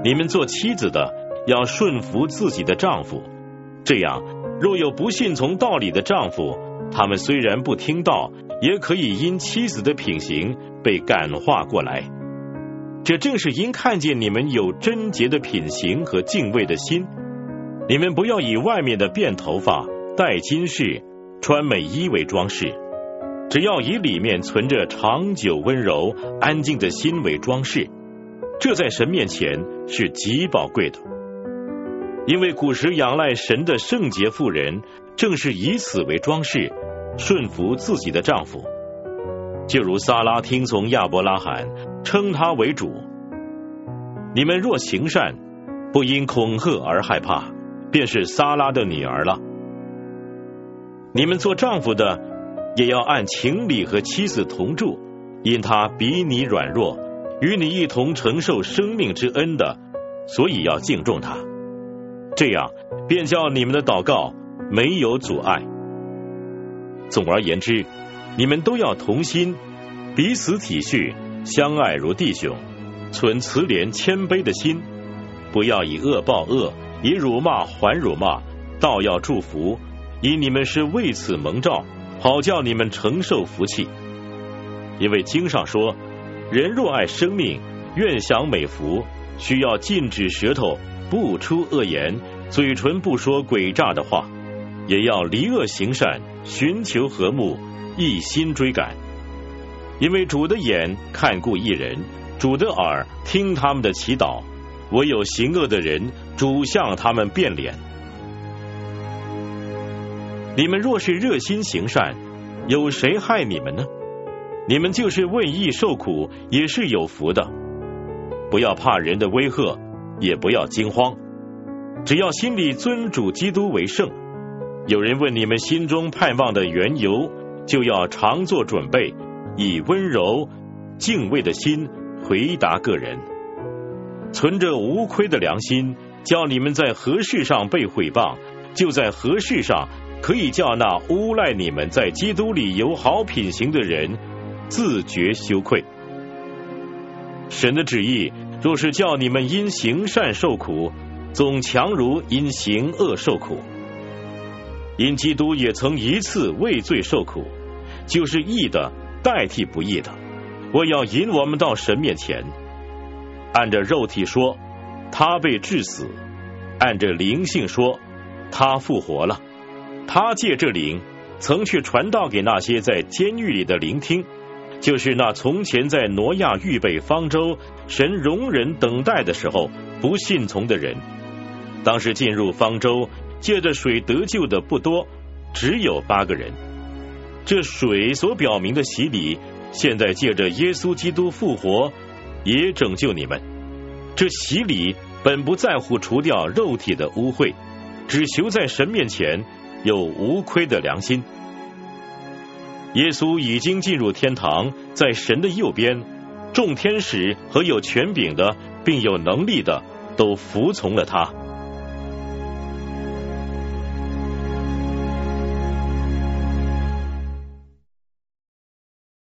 你们做妻子的要顺服自己的丈夫，这样若有不信从道理的丈夫，他们虽然不听道，也可以因妻子的品行被感化过来。这正是因看见你们有贞洁的品行和敬畏的心。你们不要以外面的辫头发、戴金饰、穿美衣为装饰，只要以里面存着长久温柔安静的心为装饰，这在神面前是极宝贵的。因为古时仰赖神的圣洁妇人正是以此为装饰，顺服自己的丈夫，就如撒拉听从亚伯拉罕，称他为主。你们若行善，不因恐吓而害怕，便是撒拉的女儿了。你们做丈夫的也要按情理和妻子同住，因他比你软弱，与你一同承受生命之恩的，所以要敬重他，这样便叫你们的祷告没有阻碍。总而言之，你们都要同心，彼此体恤，相爱如弟兄，存慈怜谦卑的心，不要以恶报恶，以辱骂还辱骂，倒要祝福，因你们是为此蒙召，好叫你们承受福气。因为经上说，人若爱生命，愿享美福，需要禁止舌头，不出恶言，嘴唇不说诡诈的话，也要离恶行善，寻求和睦，一心追赶。因为主的眼看顾义人，主的耳听他们的祈祷，唯有行恶的人，主向他们变脸。你们若是热心行善，有谁害你们呢？你们就是为义受苦，也是有福的。不要怕人的威吓，也不要惊慌，只要心里尊主基督为圣。有人问你们心中盼望的缘由，就要常做准备，以温柔敬畏的心回答个人，存着无亏的良心，叫你们在何事上被毁谤，就在何事上可以叫那诬赖你们在基督里有好品行的人自觉羞愧。神的旨意若是叫你们因行善受苦，总强如因行恶受苦。因基督也曾一次为罪受苦，就是义的代替不义的，我要引我们到神面前。按着肉体说，他被治死；按着灵性说，他复活了。他借这灵曾去传道给那些在监狱里的聆听，就是那从前在挪亚预备方舟，神容忍等待的时候不信从的人。当时进入方舟借着水得救的不多，只有8个人。这水所表明的洗礼，现在借着耶稣基督复活，也拯救你们。这洗礼本不在乎除掉肉体的污秽，只求在神面前有无亏的良心。耶稣已经进入天堂，在神的右边，众天使和有权柄的并有能力的都服从了他。